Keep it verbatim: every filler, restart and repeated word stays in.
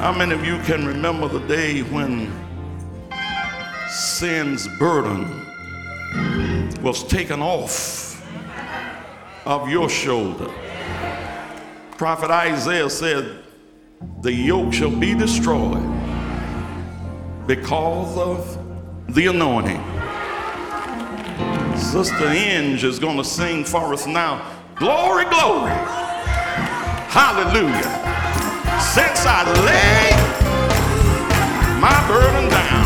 How many of you can remember the day when sin's burden was taken off of your shoulder? Prophet Isaiah said, the yoke shall be destroyed because of the anointing. Sister Inge is going to sing for us now. Glory, glory. Hallelujah. Since I laid my burden down.